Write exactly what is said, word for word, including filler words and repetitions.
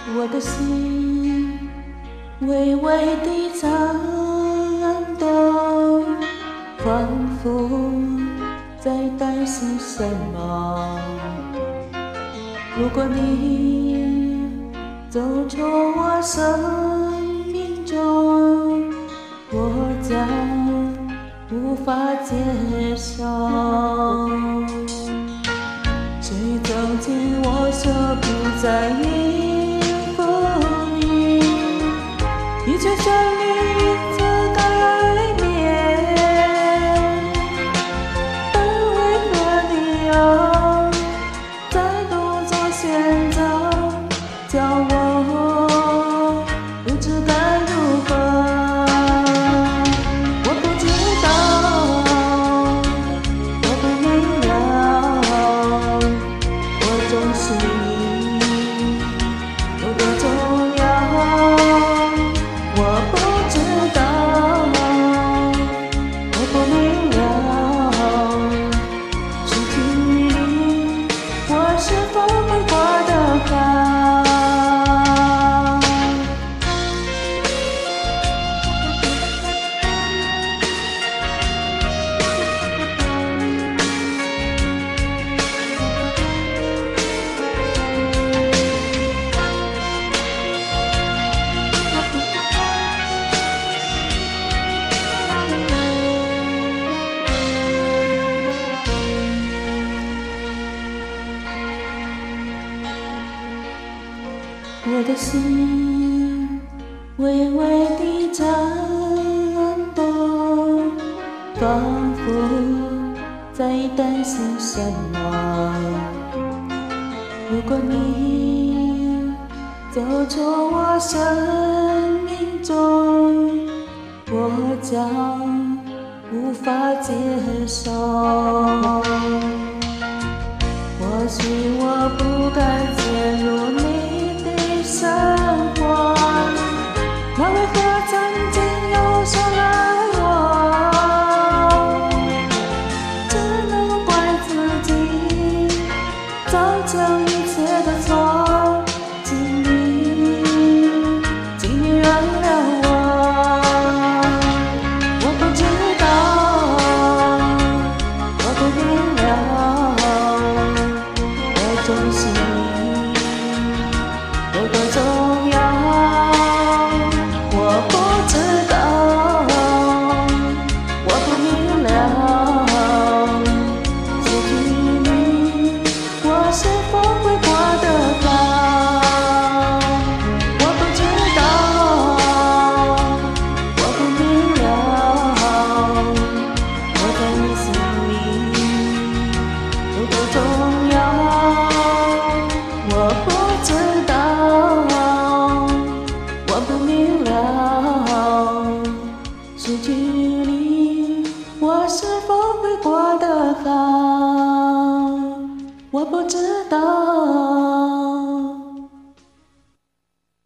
我的心微微地颤抖，仿佛在担心什么。如果你走出我生命中，我将无法接受。谁曾经我说不在意风雨，一切顺利，一次改变，但为何你要再度做选择，叫我不知该如何？我不知道，我不明了，我重视你有多重要。我不知道，我不明了，失去你，我是否会过得好？我的心微微地颤抖，仿佛在担心什么。如果你走出我生命中，我将无法接受。或许我不